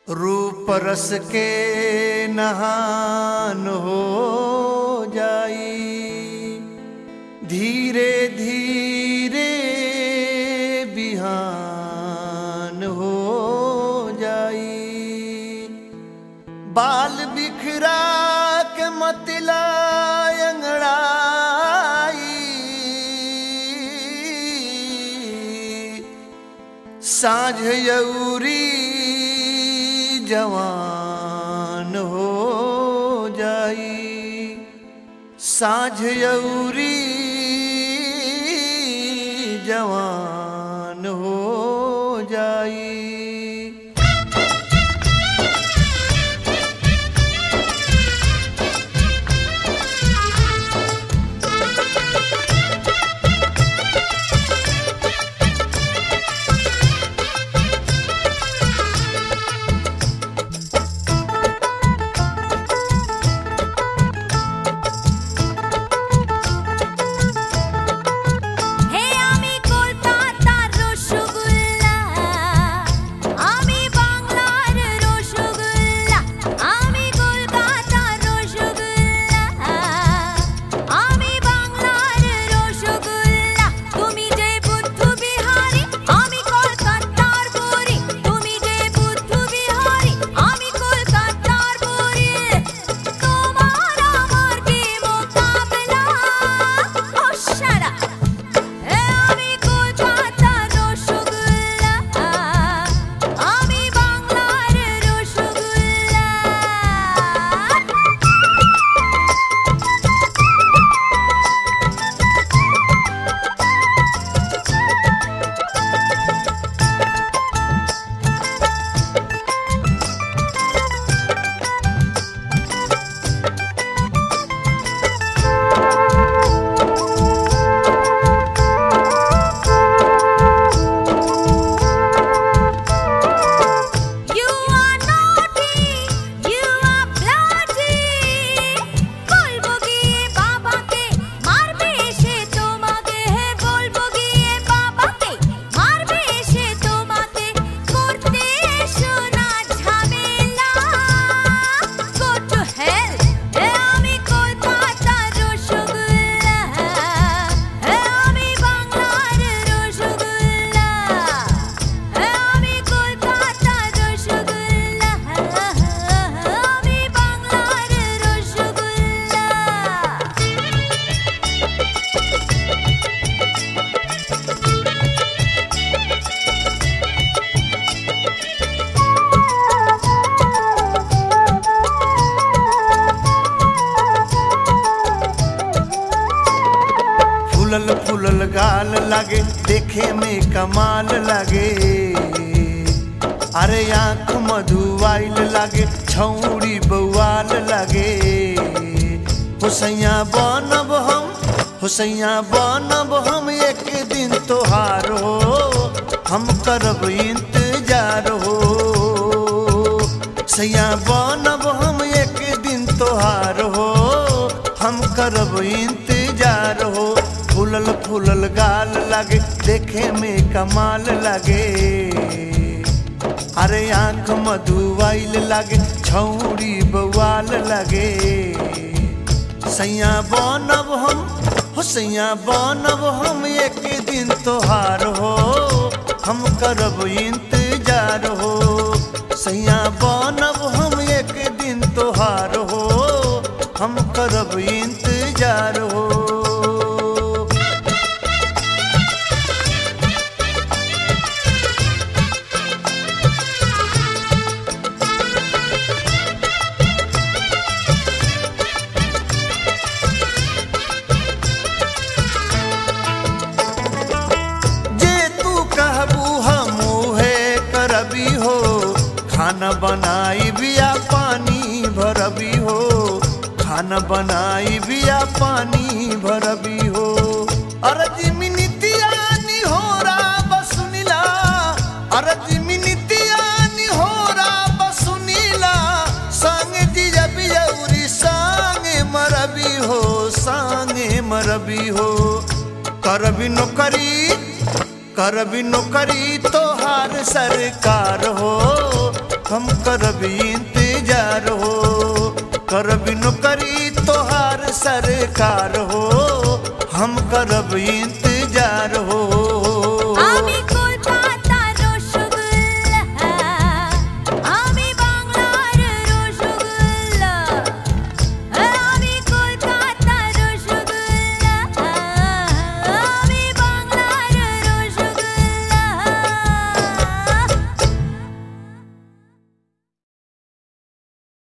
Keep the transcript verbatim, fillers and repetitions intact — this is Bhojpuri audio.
रूप रस के नहान हो जाई, धीरे धीरे बिहान हो जाई। बाल बिखरा के मतला अंगड़ाई, साँझ यौरी जवान हो जाई, साँझ यौरी जवान हो जाई। फूलल फूलल गाल लागे, देखे में कमाल लागे। अरे आँख मधुआइल लागे, छौड़ी बउआल लागे। हुसैया बनब हम, हुसैया बनब हम, एक दिन तोहार हो, हम करब इंतजार हो। सैया बनब हम, एक दिन तोहार हो, हम करब इंतजार हो। फूलल फूलल गाल लागे, देखे में कमाल लागे। अरे आँख मधुआइल लागे, छौड़ी बउआल लागे। सैया बनब हम, हो सैया बनब हम, एक दिन तोहार हो, हम करब इंतजार हो। सैया बनब हम, एक दिन तोहार हो, हम करब इंतजार हो। खाना बनाई बिया पानी भरबी हो, खाना बनाई बिया पानी भरबी हो। अरे जिमिनितिया निहोरा बसुनिला, अरे जिमिनितिया निहोरा बसुनिला। संगे जिया बियौरी संगे मरबी हो, संगे मरबी हो। करबी नौकरी करबी नौकरी तोहार सरकार हो, हम करब इंतजार हो। करब नौकरी तोहार सरकार हो, हम करब इंतजार